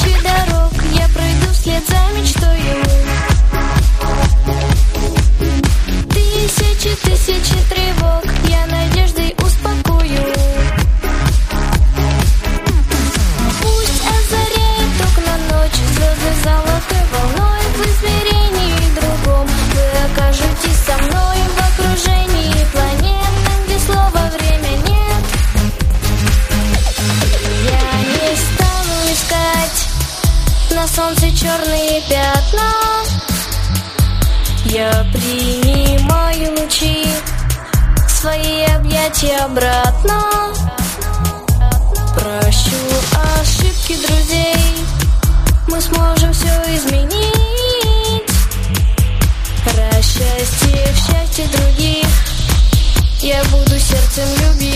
Тысячи дорог я пройду вслед за мечтою. Тысячи тревог я надеждой успокою. Пусть озаряет окна ночь, звезды золотой волной. В измерении другом вы окажетесь со мной. В окружении планет, где слова время нет. Я не стану искать на солнце черные пятна. Я принимаю лучи в свои объятия обратно. Прощу ошибки друзей, мы сможем все изменить. Раз счастье в счастье других я буду сердцем любить.